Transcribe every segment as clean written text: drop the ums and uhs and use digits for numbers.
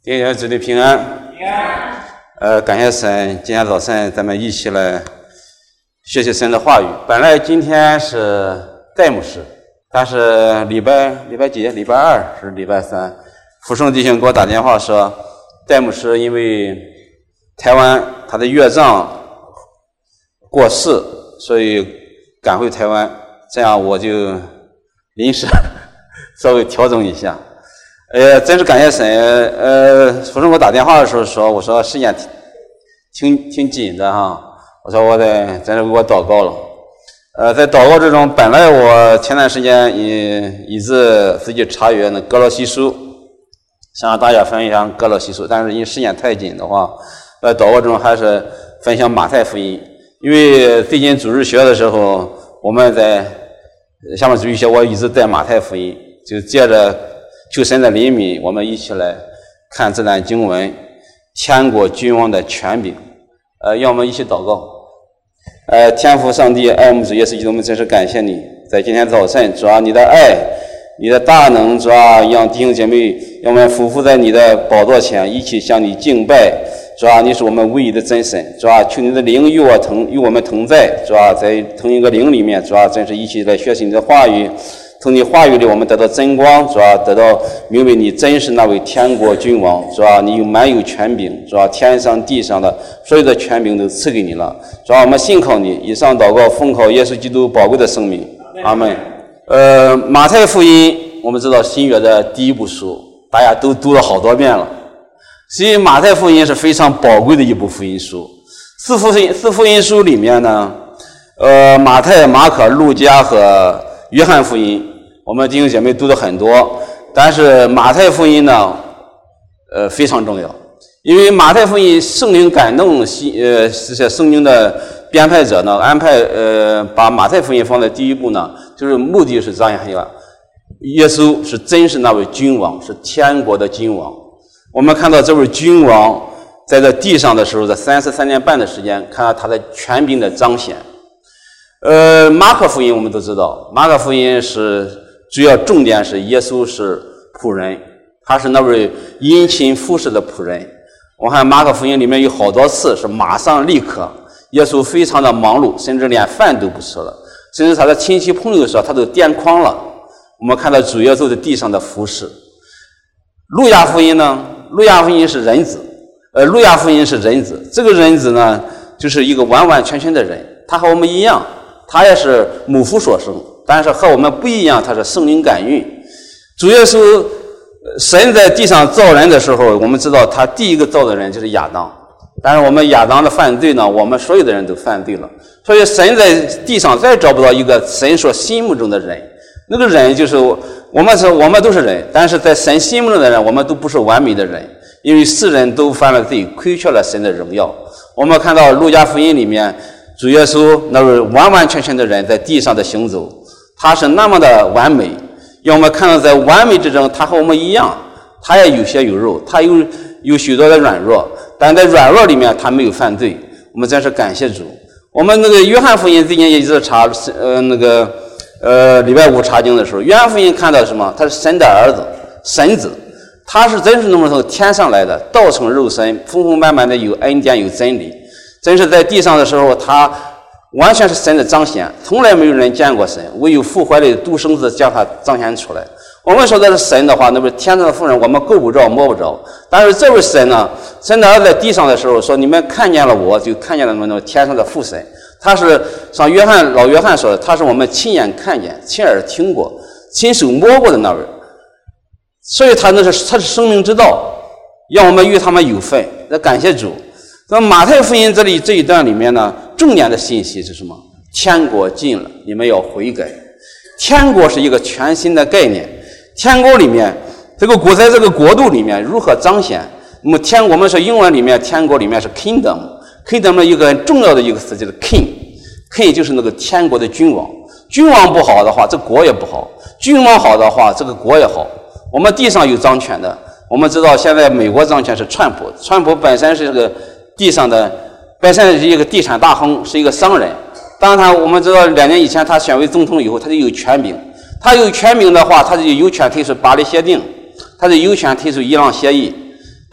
弟兄姊妹平安。平安。感谢神，今天早晨咱们一起来学习神的话语。本来今天是戴牧师，但是礼拜几？礼拜二是礼拜三，福盛弟兄给我打电话说，戴牧师因为台湾他的岳丈过世，所以赶回台湾，这样我就临时稍微调整一下。真是感谢神。福盛给我打电话的时候说，我说时间挺紧的哈，我说我得真是给我祷告了。在祷告之中，本来我前段时间一直自己查阅那歌罗西书，想让大家分享歌罗西书，但是因为时间太紧的话，在祷告中还是分享马太福音。因为最近主日学的时候，我们在下面主日学我一直带马太福音，就借着求神的怜悯，我们一起来看这段经文，天国君王的权柄。让我们一起祷告。天父上帝，爱我们主耶稣基督，我们真是感谢你，在今天早晨，主啊，你的爱，你的大能，主啊，让弟兄姐妹，让我们匍匐在你的宝座前，一起向你敬拜。主啊，你是我们唯一的真神。主啊，求你的灵与我们同在。主啊，在同一个灵里面，主啊，真是一起来学习你的话语。从你话语里，我们得到真光，主啊，得到明白你真是那位天国君王，主啊，你满有权柄，主啊，天上地上的所有的权柄都赐给你了，主啊，我们信靠你。以上祷告奉靠耶稣基督宝贵的生命，阿们。马太福音我们知道新约的第一部书，大家都读了好多遍了，所以马太福音是非常宝贵的一部福音书。四福音书里面呢，马太、马可、路加和约翰福音，我们弟兄姐妹读的很多，但是马太福音呢，非常重要，因为马太福音圣灵感动这些圣经的编排者呢，安排把马太福音放在第一步呢，就是目的是彰显耶稣是真是那位君王，是天国的君王。我们看到这位君王在这地上的时候，在33年半的时间，看到他的权柄的彰显。马可福音我们都知道，马可福音是主要重点是耶稣是仆人，他是那位殷勤服侍的仆人。我看马可福音里面有好多次是马上立刻，耶稣非常的忙碌，甚至连饭都不吃了，甚至他的亲戚朋友说他都癫狂了。我们看到主耶稣在地上的服侍。路加福音呢，路加福音是人子，路加福音是人子，这个人子呢就是一个完完全全的人，他和我们一样，他也是母腹所生，但是和我们不一样，他是圣灵感孕。主耶稣神在地上造人的时候，我们知道他第一个造的人就是亚当，但是我们亚当的犯罪呢，我们所有的人都犯罪了，所以神在地上再找不到一个神所心目中的人，那个人就是我们都是人，但是在神心目中的人，我们都不是完美的人，因为世人都犯了罪，亏缺了神的荣耀。我们看到路加福音里面，主耶稣那位完完全全的人在地上的行走，他是那么的完美，让我们看到在完美之中，他和我们一样，他也有血有肉，他有许多的软弱，但在软弱里面他没有犯罪。我们真是感谢主。我们那个约翰福音最近也一直查礼拜五查经的时候，约翰福音看到什么？他是神的儿子，神子，他是真是那么从天上来的，道成肉身，丰丰满满的有恩典有真理。真是在地上的时候，他完全是神的彰显，从来没有人见过神，唯有父怀里的独生子将他彰显出来。我们说的是神的话，那不是天上的妇人，我们够不着摸不着。但是这位神呢，神的儿子在地上的时候说，你们看见了我，就看见了那天上的父神。他是像老约翰说的，他是我们亲眼看见、亲耳听过、亲手摸过的那位。所以他是生命之道，让我们与他们有份。那感谢主。那马太福音这一段里面呢，重点的信息是什么？天国近了，你们要悔改。天国是一个全新的概念。天国里面，在这个国度里面如何彰显？那么我们说英文里面天国里面是 kingdom 的一个很重要的一个词就是 king 就是那个天国的君王。君王不好的话，这国也不好；君王好的话，这个国也好。我们地上有掌权的，我们知道现在美国掌权是川普本身是个地上的，本身是一个地产大亨，是一个商人。当然我们知道2年以前他选为总统以后，他就有权柄。他有权柄的话，他就有权退出巴黎协定，他就有权退出伊朗协议。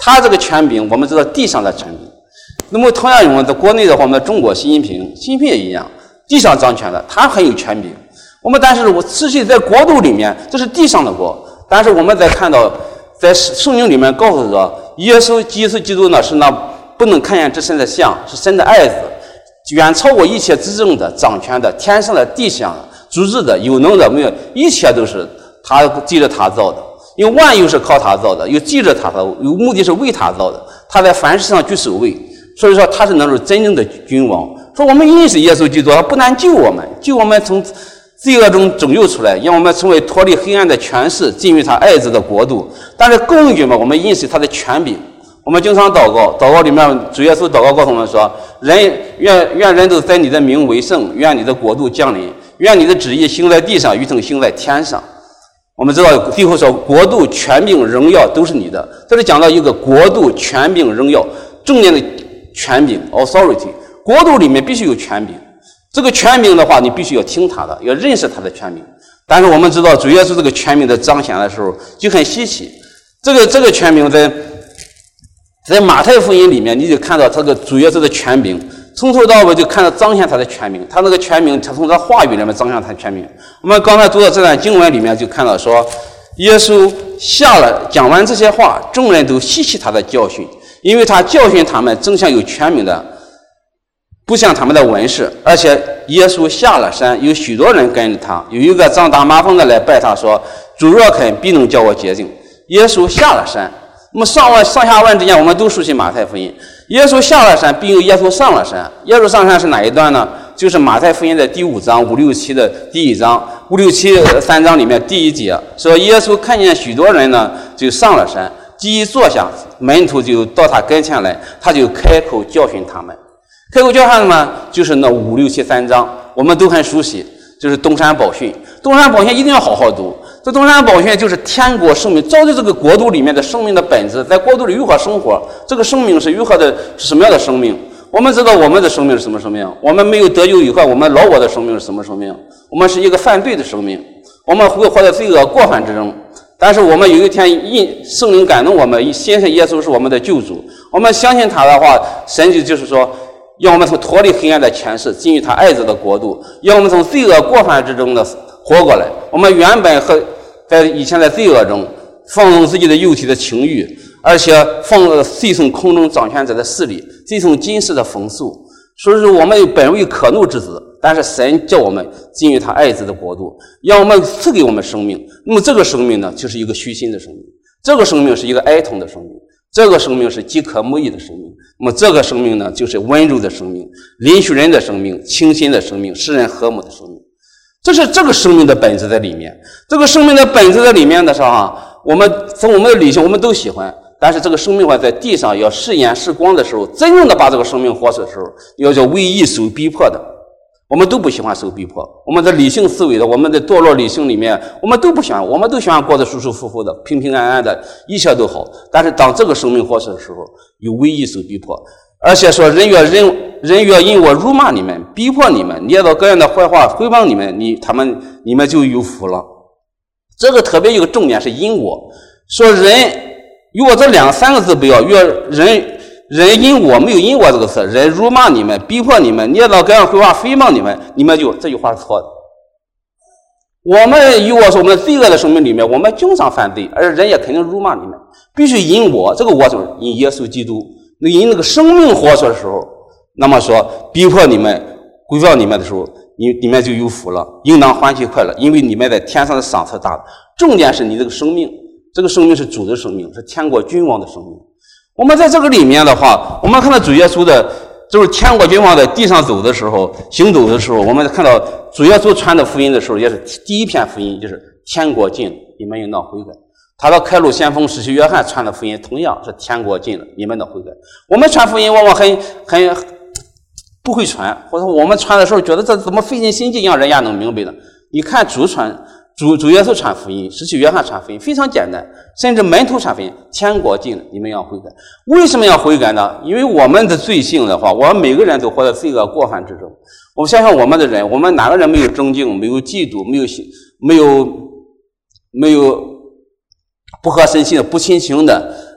他这个权柄，我们知道地上的权柄。那么同样，我们在国内的话，我们的中国习近平也一样，地上掌权的，他很有权柄。但是我实际在国度里面，这是地上的国，但是我们在看到，在圣经里面告诉说，耶稣基督呢是那不能看见之神的像，是神的爱子，远超过一切执政的、掌权的、天上的、地上的、主治的、有能的，没有一切都是他记着他造的，因为万有是靠他造的，又记着他造的，有目的是为他造的，他在凡事上居首位，所以说他是那种真正的君王。说我们认识耶稣基督，他不但救我们从罪恶中拯救出来，让我们成为脱离黑暗的权势，进入他爱子的国度。但是更远嘛，我们认识他的权柄。我们经常祷告里面主耶稣祷告告诉我们说，愿人都在你的名为圣，愿你的国度降临，愿你的旨意行在地上，如同行在天上。我们知道最后说国度、权柄、荣耀都是你的，这里讲到一个国度、权柄、荣耀，正面的权柄 authority， 国度里面必须有权柄。这个权柄的话，你必须要听他的，要认识他的权柄。但是我们知道主耶稣这个权柄的彰显的时候就很稀奇。这个权柄在马太福音里面，你就看到这个主耶稣的权柄，从头到尾就看到彰显他的权柄。他那个权柄，他从他话语里面彰显他的权柄。我们刚才读到这段经文里面，就看到说，耶稣讲完这些话，众人都吸取他的教训，因为他教训他们正像有权柄的，不像他们的文士。而且耶稣下了山，有许多人跟着他。有一个长大麻风的来拜他说，主若肯，必能叫我洁净。耶稣下了山。那么上下文之间，我们都熟悉马太福音。耶稣下了山，并有耶稣上了山。耶稣上山是哪一段呢？就是马太福音的第5章5、6、7的第1章5、6、7 3章里面第1节说，耶稣看见许多人呢，就上了山，既一坐下，门徒就到他跟前来，他就开口教训他们。开口教训他们就是那5、6、7 3章，我们都很熟悉，就是东山宝训。东山宝训一定要好好读。这东山宝训就是天国生命，照着这个国度里面的生命的本质，在国度里如何生活，这个生命是如何的，是什么样的生命？我们知道我们的生命是什么生命？我们没有得救以后，我们老我的生命是什么生命？我们是一个犯罪的生命，我们会活在罪恶过犯之中。但是我们有一天因圣灵感动我们，相信耶稣是我们的救主，我们相信他的话，神就是说让我们从脱离黑暗的权势，进入他爱子的国度，让我们从罪恶过犯之中的活过来。我们原本在以前在罪恶中放纵自己的肉体的情欲，而且随从空中掌权者的势力，随从今世的风俗。所以说我们本为可怒之子，但是神叫我们进入他爱子的国度，让我们赐给我们生命。那么这个生命呢，就是一个虚心的生命，这个生命是一个哀痛的生命，这个生命是饥渴慕义的生命。那么这个生命呢，就是温柔的生命，怜恤人的生命，清新的生命，使人和睦的生命。这是这个生命的本质在里面。这个生命的本质在里面的时候我们从我们的理性我们都喜欢，但是这个生命在地上要试验试光的时候，真正的把这个生命活出的时候，要叫为义受逼迫的。我们都不喜欢受逼迫，我们的理性思维的，我们的堕落理性里面，我们都不喜欢，我们都喜欢过得舒舒服服的，平平安安的，一切都好。但是当这个生命活出的时候，有为义受逼迫，而且说人越因我辱骂你们，逼迫你们，捏造各样的坏话毁谤你们，你们就有福了。这个特别一个重点是因我，说人如果这3个字不要，人因我没有因我这个词，人辱骂你们，逼迫你们，捏造各样坏话诽谤你们就这句话是错的。我们如果说我们罪恶的生命里面，我们经常犯罪，而人也肯定辱骂你们，必须因我，这个我就是因耶稣基督，因那个生命活出的时候，那么说逼迫你们毁谤你们的时候，你们就有福了，应当欢喜快乐，因为你们在天上的赏赐大。重点是你这个生命，这个生命是主的生命，是天国君王的生命。我们在这个里面的话，我们看到主耶稣的就是天国君王在地上走的时候，行走的时候，我们看到主耶稣传的福音的时候，也是第一篇福音就是天国近了，你们应当悔改。他到开路先锋使徒约翰传的福音同样是天国近了，你们的悔改。我们传福音往往很不会传，或者我们传的时候觉得这怎么费尽心机让人家能明白呢？你看主耶稣传福音，使徒约翰传福音非常简单，甚至门徒传福音，天国近了，你们要悔改。为什么要悔改呢？因为我们的罪性的话，我们每个人都活在罪恶过犯之中。我们想想我们的人，我们哪个人没有争竞，没有嫉妒，没有不合神心的，不亲情的，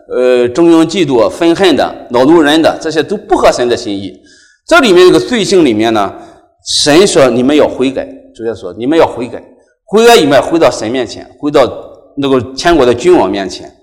争庸嫉妒、愤恨的、恼怒人的，这些都不合神的心意。这里面这个罪性里面呢，神说你们要悔改，主要说你们要悔改，悔改里面回到神面前，回到那个天国的君王面前。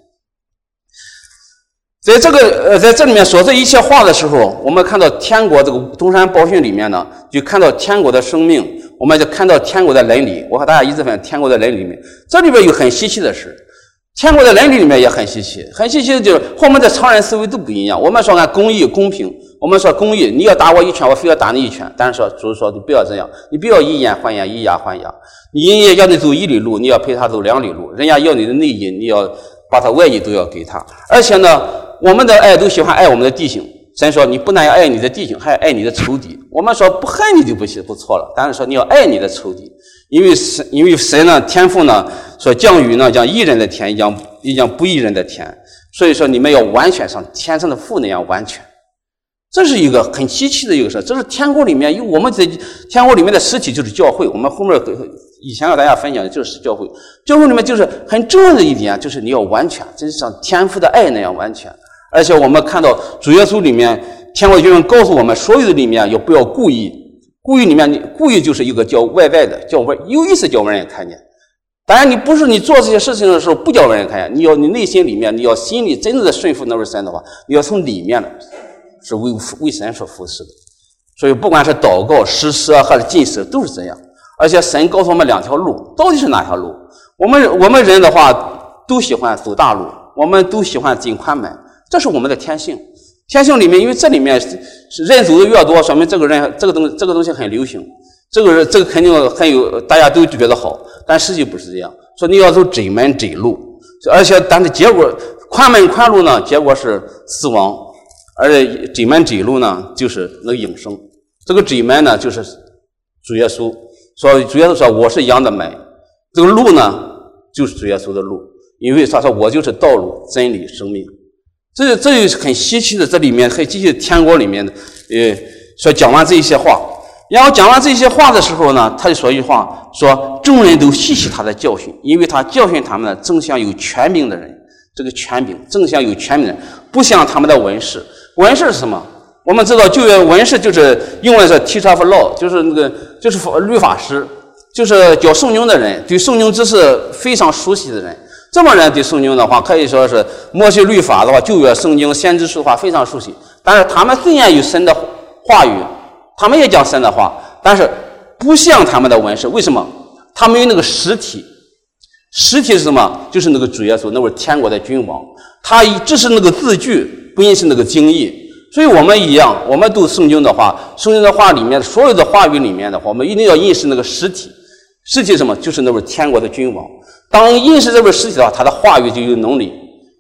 在这里面说这一切话的时候，我们看到天国这个中山宝训里面呢，就看到天国的生命，我们就看到天国的伦理。我和大家一直分享天国的伦理里面，这里边有很稀奇的事。天国的伦理里面也很稀奇，很稀奇的就是和我们的常人思维都不一样。我们说按公义公平，我们说公义，你要打我一拳，我非要打你一拳。但是说主说你不要这样，你不要以眼还眼，以牙还牙。人家要你走1里路，你要陪他走2里路；人家要你的内衣，你要把他外衣都要给他。而且呢，我们的爱都喜欢爱我们的弟兄。神说你不但要爱你的弟兄，还要爱你的仇敌。我们说不恨你就不错了，但是说你要爱你的仇敌。因为神呢，天父呢说降雨呢将义人的田也将不义人的田，所以说你们要完全像天上的父那样完全。这是一个很稀奇的一个事，这是天国里面，因为我们在天国里面的实体就是教会。我们后面以前和大家分享的就是教会，教会里面就是很重要的一点，就是你要完全，就是像天父的爱那样完全。而且我们看到主耶稣里面，天国经文告诉我们，所有的里面要不要故意。故意里面，故意就是一个叫外在的，叫有意识叫外人看见。当然，你不是你做这些事情的时候不叫外人看见，你内心里面，你要心里真正的顺服那位神的话，你要从里面的是为神所服侍的。所以，不管是祷告、施舍还是禁食，都是这样。而且，神告诉我们2条路，到底是哪条路？我们人的话都喜欢走大路，我们都喜欢进宽门，这是我们的天性。天性里面，因为这里面是人走的越多，说明这个东西很流行，这个肯定很有，大家都觉得好，但实际不是这样。说你要走窄门窄路，而且但是结果宽门宽路呢，结果是死亡，而窄门窄路呢就是那个永生。这个窄门呢就是主耶稣说，主耶稣说我是羊的门，这个路呢就是主耶稣的路，因为他说我就是道路、真理、生命。这就是很稀奇的，这里面很稀奇的天国里面的，说讲完这一些话，然后讲完这些话的时候呢，他就说一句话，说众人都细细他的教训，因为他教训他们呢，正像有权柄的人，这个权柄正像有权柄的人，不像他们的文士。文士是什么？我们知道旧约文士就是英文是 teacher of law， 就是律法师，就是教圣经的人，对圣经知识非常熟悉的人。这么人对圣经的话，可以说是摩西律法的话，旧约圣经、先知书的话非常熟悉。但是他们虽然有神的话语，他们也讲神的话，但是不像他们的文士。为什么？他们有那个实体。实体是什么？就是那个主耶稣，那位天国的君王。他只是那个字句，不仅是那个经义。所以我们一样，我们读圣经的话，圣经的话里面所有的话语里面的话，我们一定要认识那个实体。实体是什么？就是那位天国的君王。当认识这位实体的话，他的话语就有能力。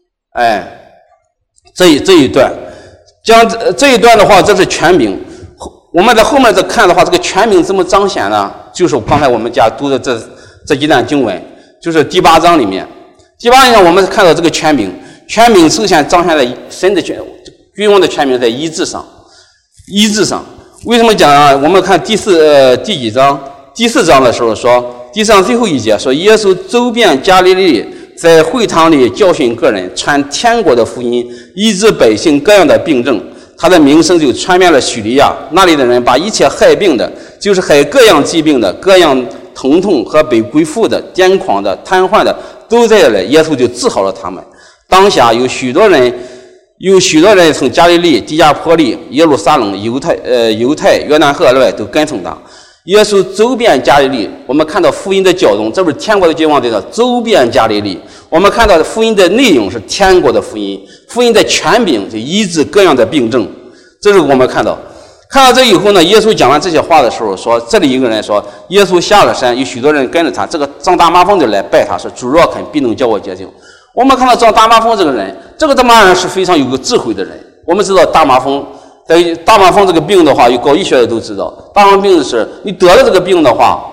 这一段讲这一段的话，这是权柄。我们在后面再看的话，这个权柄怎么彰显呢？就是刚才我们家读的这几段经文，就是第8章里面。第8章我们看到这个权柄首先彰显在神的君王的权柄在医治上。医治上为什么讲啊？我们看第几章？第4章的时候说，第4章最后一节说，耶稣走遍加利利，在会堂里教训个人，传天国的福音，医治百姓各样的病症。他的名声就传遍了叙利亚，那里的人把一切害病的，就是害各样疾病的、各样疼痛和被鬼附的、癫狂的、瘫痪的，都在这里，耶稣就治好了他们。当下有许多人从加利利、底加波利、耶路撒冷、犹太、约旦河外都跟从他。耶稣走遍加利利，我们看到福音的教宗，这不是天国的君王在这走遍加利利。我们看到的福音的内容是天国的福音，福音的权柄就医治各样的病症。这是我们看到这以后呢，耶稣讲完这些话的时候说，这里一个人说，耶稣下了山，有许多人跟着他，这个长大麻风的来拜他，说主若肯，必能叫我洁净。我们看到长大麻风这个人，这个大麻人是非常有个智慧的人。我们知道大麻风这个病的话，有搞医学的都知道，大麻风病是你得了这个病的话，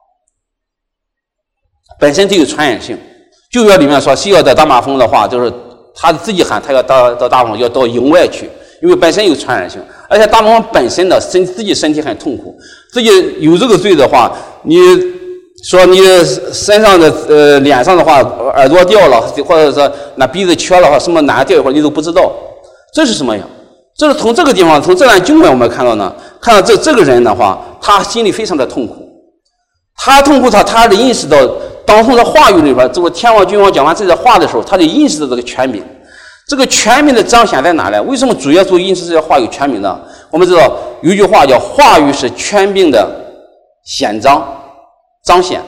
本身就有传染性。旧约里面说，谁要得大麻风的话，就是他自己喊他要得大麻风，要到营外去，因为本身有传染性，而且大麻风本身的自己身体很痛苦，自己有这个罪的话，你说你身上的脸上的话，耳朵掉了，或者说那鼻子缺了，或什么哪掉一会儿你都不知道，这是什么呀？这是从这个地方，从这段经文我们看到呢，看到这个人的话，他心里非常的痛苦，他痛苦他的意识到，当中的话语里边，这个天王君王讲完这些话的时候，他就意识到这个权柄。这个权柄的彰显在哪呢？为什么主耶稣因此这些话有权柄呢？我们知道有一句话叫话语是权柄的显彰显，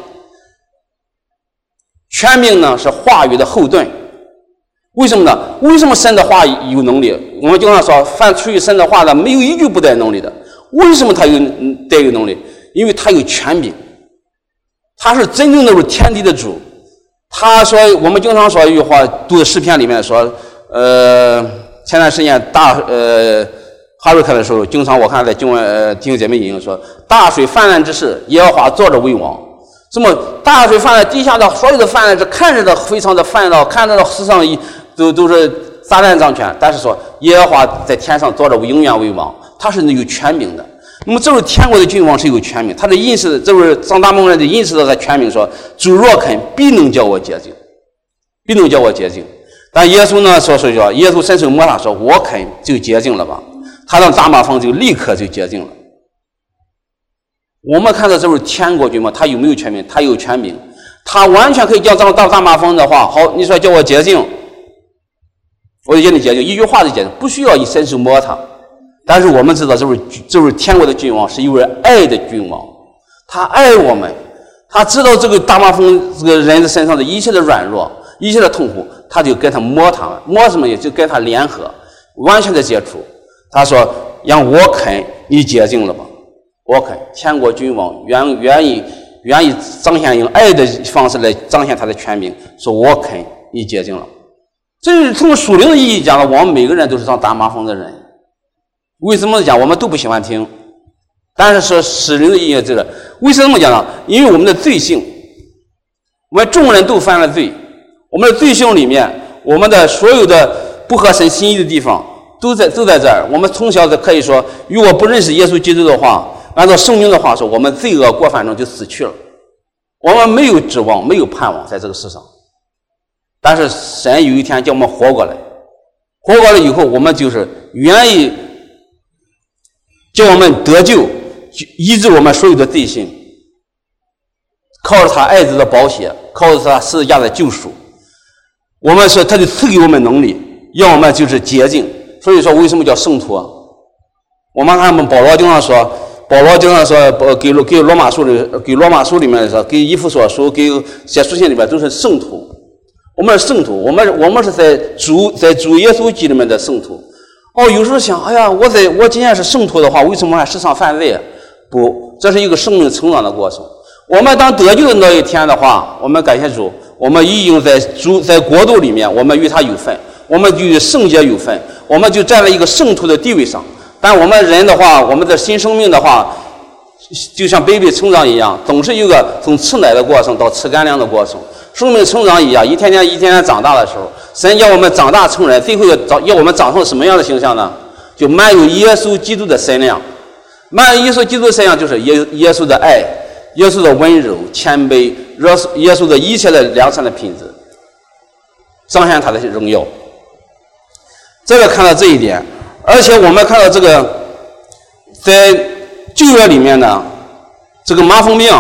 权柄呢是话语的后盾。为什么呢？为什么神的话有能力？我们经常说凡出于神的话的没有一句不带能力的。为什么他带有能力？因为他有权柄，他是真正的天地的主。他说我们经常说一句话，读的诗篇里面说前段时间哈瑞克的时候，经常我看在经文弟兄姐妹引用说，大水泛滥之时，耶和华坐着为王。这么大水泛滥，地下的所有的泛滥是看着的非常的泛滥，看着的世上都是撒旦掌权，但是说耶和华在天上坐着永远为王，他是有权柄的。那么这位天国的君王是有权柄，他的意识，这位张大蒙人的意识到他权柄说，主若肯，必能叫我洁净，必能叫我洁净。但耶稣呢说耶稣伸手摸他说，我肯就洁净了吧。他让大麻风就立刻就洁净了。我们看到这位天国君王，他有没有权柄？他有权柄，他完全可以叫大麻风的话，好，你说叫我洁净，我就叫你洁净，一句话就洁净，不需要一伸手摸他。但是我们知道，这位天国的君王是一位爱的君王，他爱我们，他知道这个大麻风这个人的身上的一切的软弱，一切的痛苦，他就跟他摸什么，也就跟他联合，完全的接触。他说：“让我肯，你洁净了吧。”我肯，天国君王愿意彰显用爱的方式来彰显他的权柄，说我肯，你洁净了。这是从属灵的意义讲了，我们每个人都是上大麻风的人。为什么讲我们都不喜欢听？但是说属灵的意义这个，为什么讲呢？因为我们的罪性，我们众人都犯了罪，我们的罪性里面，我们的所有的不合神心意的地方都在这儿。我们从小可以说，如果不认识耶稣基督的话，按照圣经的话说，我们罪恶过犯中就死去了，我们没有指望，没有盼望在这个世上。但是神有一天叫我们活过来，活过来以后，我们就是愿意叫我们得救，医治我们所有的罪性，靠着他爱子的宝血，靠着他十字架的救赎，我们说他就赐给我们能力，要我们就是洁净。所以说为什么叫圣徒？我们看保罗经常说给罗马书里面说，给以弗所书，给写书信里面都是圣徒。我们是圣徒，我们是在主耶稣基督里面的圣徒。有时候想，哎呀，我今天是圣徒的话，为什么还时常犯罪？不，这是一个生命成长的过程。我们当得救的那一天的话，我们感谢主，我们已经在国度里面，我们与他有份，我们就与圣洁有份，我们就站在一个圣徒的地位上。但我们人的话，我们的新生命的话，就像 baby 成长一样，总是有个从吃奶的过程到吃干粮的过程。生命成长一样，一天天长大的时候，神要我们长大成人，最后要我们长成什么样的形象呢？就满有耶稣基督的身量。满有耶稣基督的身量就是耶稣的爱，耶稣的温柔谦卑，耶稣的一切的良善的品质，彰显他的荣耀。这个看到这一点，而且我们看到这个在旧约里面呢，这个麻风病，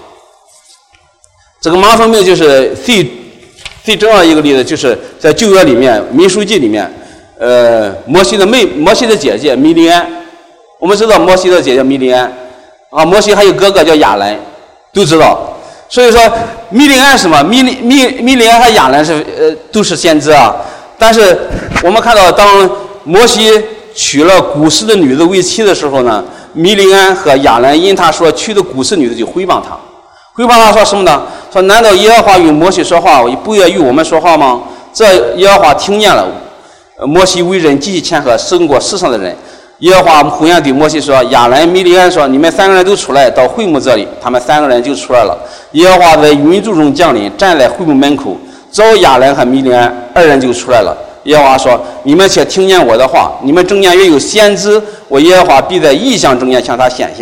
就是最重要的一个例子，就是在旧约里面民数记里面，摩西的姐姐米利安，我们知道摩西的姐姐米利安啊，摩西还有哥哥叫亚兰，都知道。所以说米利安什么？米利安和亚兰都是先知啊。但是我们看到，当摩西娶了古时的女子为妻的时候呢，米利安和亚兰因他说娶的古时女子就诽谤他。诽谤他说什么呢？说难道耶和华与摩西说话，不也与我们说话吗？这耶和华听见了。摩西为人极其谦和，胜过世上的人。耶和华回言对摩西说：“亚兰、米利安说，你们三个人都出来到会幕这里。”他们三个人就出来了。耶和华在云柱中降临，站在会幕门口，召亚兰和米利安二人就出来了。耶和华说：“你们且听见我的话，你们中间也有先知，我耶和华必在异象中间向他显现。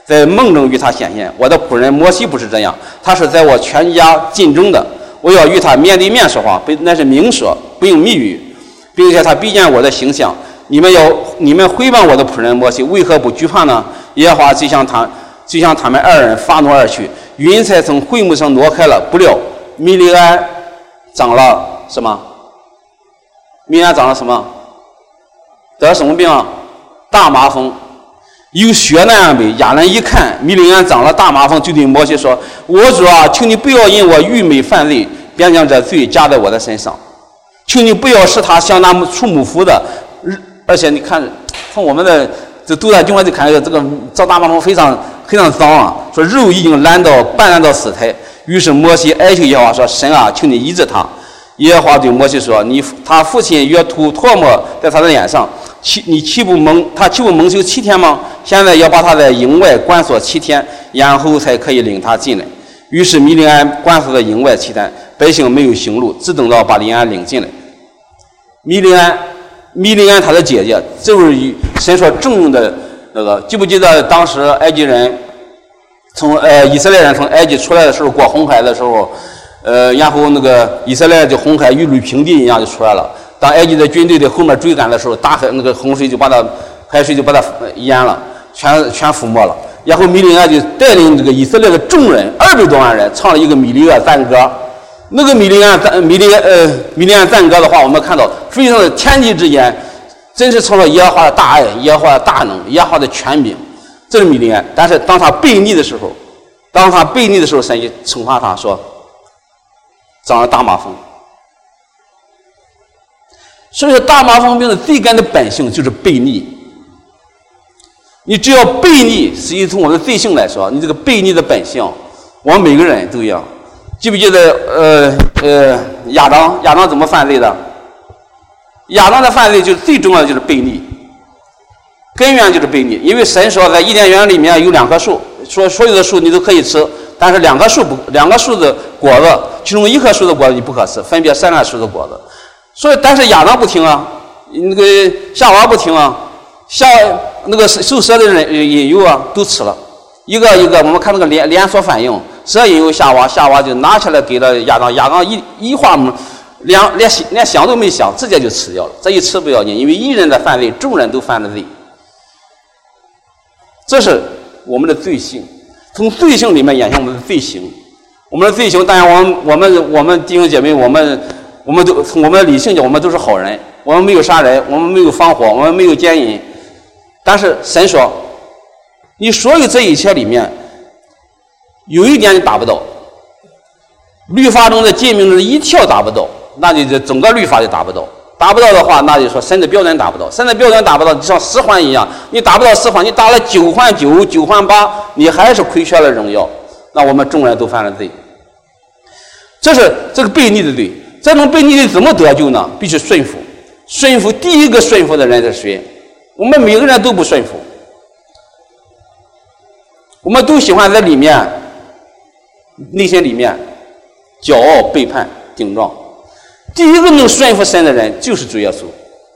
在梦中与他显现。我的仆人摩西不是这样，他是在我全家尽忠的，我要与他面对面说话，那是明说，不用密语，并且他必见我的形象。你们回谤我的仆人摩西，为何不惧怕呢？耶和华就向他们二人发怒而去，云彩从会幕上挪开了。不料米利安长了什么？米利安长了什么？得了什么病啊？大麻风，有血那样美。亚伦一看米利安长了大麻风，就对摩西说：“我主啊，求你不要因我愚昧犯罪，便将这罪加在我的身上。求你不要使他像那出母fru的。而且你看，从我们的这读在经文就看这个造大麻风非常脏啊，说肉已经半烂到死态。于是摩西哀求耶和华说：神啊，求你医治他。耶和华对摩西说：他父亲约吐唾沫在他的脸上，他岂不蒙羞7天吗？现在要把他在营外关锁7天，然后才可以领他进来。于是米利安关锁在营外7天，百姓没有行路，只等到把米利安领进来。米利安他的姐姐就是神所重用的那个，记不记得当时埃及人以色列人从埃及出来的时候，过红海的时候，然后那个以色列就红海玉垒平地一样就出来了。当埃及的军队在后面追赶的时候，大海那个洪水就把它海水就把它淹了，全覆没了。然后米利安就带领这个以色列的众人200多万人唱了一个米利暗赞歌。那个米利暗赞歌的话，我们看到非常的天地之言，真是成了耶和华的大爱，耶和华的大能，耶和华的权柄。这是米利暗。但是当他悖逆的时候，神就惩罚他说长了大麻风。所以说大麻风病的最根的本性就是悖逆。你只要悖逆，实际从我们的罪性来说，你这个悖逆的本性，我们每个人都一样。记不记得亚当怎么犯罪的？亚当的犯罪就是最重要的就是悖逆，根源就是悖逆。因为神说在伊甸园里面有2棵树，说所有的树你都可以吃，但是两棵树的果子，其中1棵树的果子你不可吃，分别善恶树的果子。所以但是亚当不听啊，那个夏娃不听啊，那个受蛇的人引诱啊都吃了，一个我们看那个连锁反应，蛇引诱夏娃就拿起来给了亚当，亚当一话连想都没想，直接就吃掉了。这一吃不要紧，因为一人的犯罪，众人都犯了罪。这是我们的罪性，从罪性里面衍生我们的罪行。我们的罪行，当然我们弟兄姐妹，我们都从我们的理性讲，我们都是好人，我们没有杀人，我们没有放火，我们没有奸淫。但是神说，你所有这一切里面有一点你达不到，律法中的诫命中的1条达不到，那就整个律法就达不到。达不到的话，那就说神的标准达不到，神的标准达不到，就像10环一样，你达不到10环，你达了9环9、9环8，你还是亏缺了荣耀。那我们众人都犯了罪，这是这个悖逆的罪。这种悖逆的怎么得救呢？必须顺服。顺服，第一个顺服的人是谁？我们每个人都不顺服，我们都喜欢在里面内心里面骄傲、背叛、顶撞。第一个能顺服神的人就是主耶稣，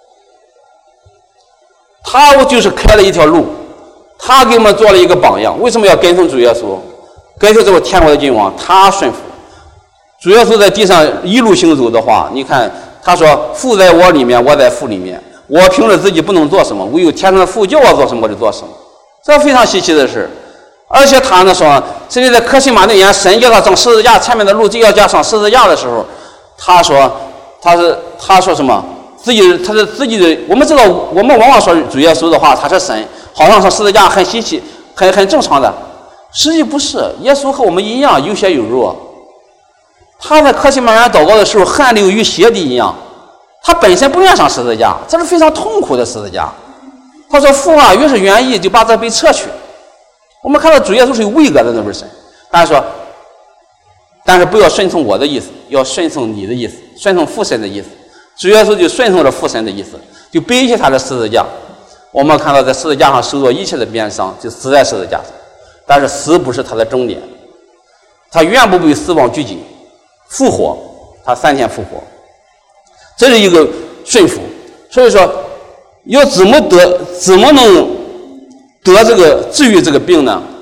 他就是开了一条路，他给我们做了一个榜样。为什么要跟从主耶稣？跟随这个天国的君王，他顺服。主耶稣在地上一路行走的话，你看他说父在我里面，我在父里面，我凭着自己不能做什么，唯有天上的父叫我做什么我就做什么，这非常稀奇的事。而且他呢说，甚至在客西马尼园，神叫他上十字架前面的路就要加上十字架的时候，他说什么？他是自己的。我们知道，我们往往说主耶稣的话，他是神，好像上十字架很稀奇，很正常的。实际不是，耶稣和我们一样有血有肉。他在客西马尼园祷告的时候，汗流与血滴一样。他本身不愿上十字架，这是非常痛苦的十字架。他说：“父啊，越是愿意，就把这杯撤去。”我们看到主耶稣是有位格的那位神，但是不要顺从我的意思，要顺从你的意思，顺从父神的意思。主耶稣就顺从了父神的意思，就背起他的十字架。我们看到在十字架上受到一切的鞭伤，就死在十字架上。但是死不是他的终点，他远不被死亡拘禁，复活，他3天复活，这是一个顺服。所以说，要怎么能得这个治愈这个病呢？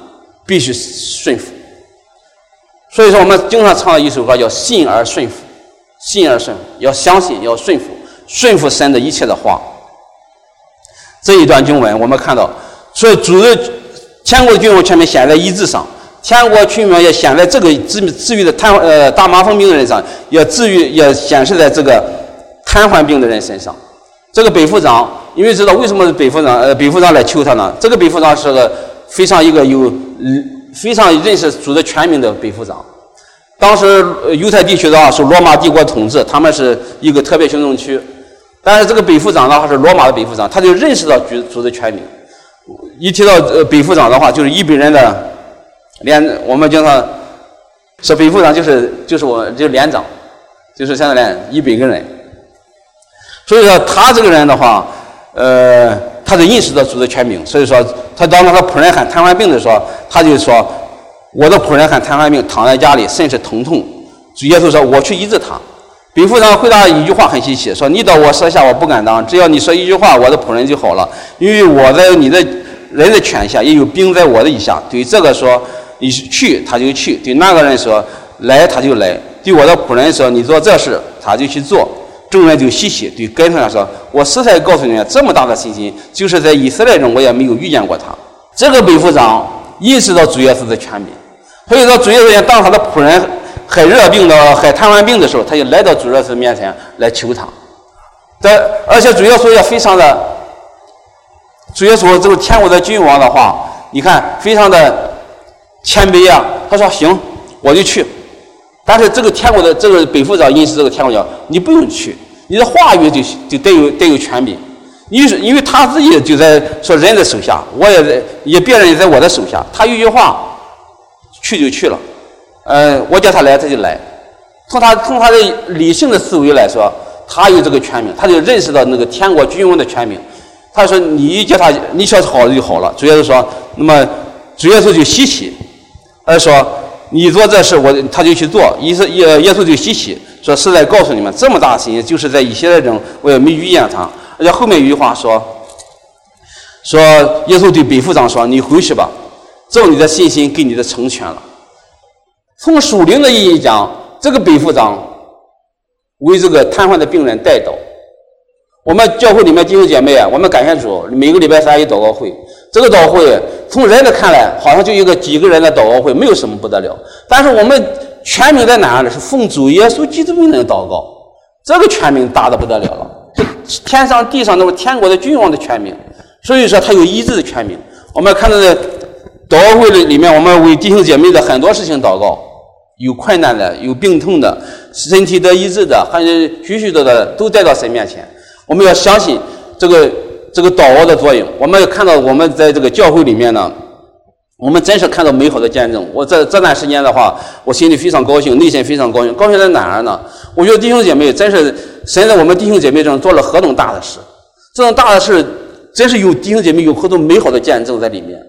必须顺服。所以说我们经常唱的一首歌叫信而顺服，信而顺服，要相信，要顺服，顺服神的一切的话。这一段经文我们看到，所以主的天国的君王全面显在医治上，天国君王也显在这个治愈的大麻风病的人上，也显示在这个瘫痪病的人身上。这个北府长，因为知道为什么北府长来求他呢？这个北府长是个非常认识主的全名的北府长。当时犹太地区的话是罗马帝国统治，他们是一个特别行政区。但是这个北府长的话是罗马的北府长，他就认识到主的全名。一提到北府长的话，就是一般人的我们经常说北府长就是连长，就是现在100个人。所以说他这个人的话，他就认识到主的全名。所以说他当他仆人喊瘫痪病的时候，他就说我的仆人喊瘫痪病，躺在家里甚是疼痛。主耶稣说我去医治他。北府长回答一句话很稀奇，说你到我舍下我不敢当，只要你说一句话我的仆人就好了，因为我在你的人的权下，也有兵在我的以下。对这个说你去他就去，对那个人说来他就来，对我的仆人说你做这事他就去做。众人就稀奇，对跟上说我实在告诉你们，这么大的信心就是在以色列中我也没有遇见过他。这个北府长意识到主耶稣的权柄，所以说主耶稣当他的仆人害热病害瘫痪病的时候，他就来到主耶稣面前来求他。而且主耶稣也非常的，主耶稣这个天国的君王的话，你看非常的谦卑啊。他说行，我就去。但是这个天国的这个北府长认识这个天国讲，你不用去，你的话语就带有权柄。因为他自己就在说人的手下，我也别人也在我的手下。他一句话去就去了。我叫他来他就来。从他的理性的思维来说，他有这个权柄，他就认识到那个天国君王的权柄。他说你叫他你说好了就好了。主耶稣说，那么主耶稣就稀奇，而说你做这事他就去做。耶稣就稀奇说，实在告诉你们，这么大的信心就是在以色列中我也没遇见他。而且后面有一句话说耶稣对北府长说，你回去吧，照你的信心给你的成全了。从属灵的意义讲，这个北府长为这个瘫痪的病人代祷。我们教会里面弟兄姐妹啊，我们感谢主，每个礼拜3有祷告会。这个祷告会从人的看来好像就一个几个人的祷告会，没有什么不得了。但是我们全名在哪呢？是奉主耶稣基督名的祷告，这个全名大的不得了了，是天上地上都是天国的君王的全名。所以说他有医治的全名。我们看到的祷告会里面，我们为弟兄姐妹的很多事情祷告，有困难的，有病痛的，身体得医治的，还有许多的都带到神面前。我们要相信这个祷告的作用。我们看到我们在这个教会里面呢，我们真是看到美好的见证。我这段时间的话，我心里非常高兴，内心非常高兴。高兴在哪儿呢？我觉得弟兄姐妹真是神在我们弟兄姐妹中做了何等大的事，这种大的事真是有弟兄姐妹有何等美好的见证在里面。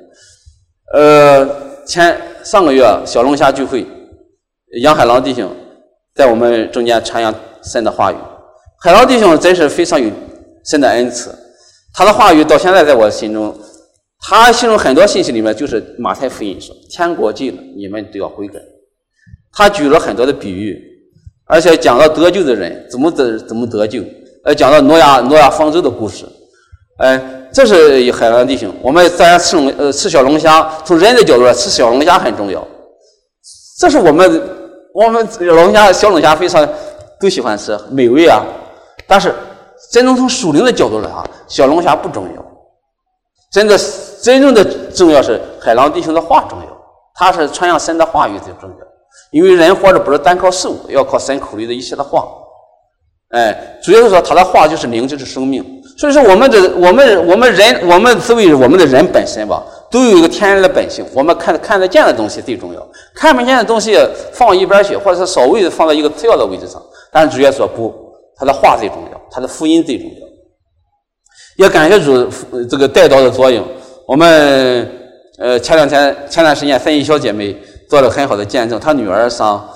上个月小龙虾聚会，杨海郎弟兄在我们中间传扬神的话语。海郎弟兄真是非常有神的恩赐，他的话语到现在在我心中，他形容很多信息里面就是马太福音说天国近了，你们都要悔改。他举了很多的比喻，而且讲到得救的人怎么得救，讲到挪亚方舟的故事。这是海郎弟兄。我们自然吃小龙虾，从人的角度来吃小龙虾很重要。这是我们小龙虾非常都喜欢吃，美味啊。但是真正从属灵的角度来讲，小龙虾不重要。真正的重要是海郎弟兄的话重要，他是传扬神的话语最重要。因为人活着不是单靠食物，要靠神口里的一切的话。主要是说他的话就是灵，就是生命。所以说我们所谓我们的人本身吧，都有一个天然的本性。我们看得见的东西最重要，看不见的东西放一边去，或者是稍微的放到一个次要的位置上。但是主耶稣说不，他的话最重要，他的福音最重要。也感谢主这个带祷的作用。我们前段时间三一小姐妹做了很好的见证，她女儿上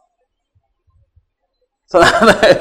哪里？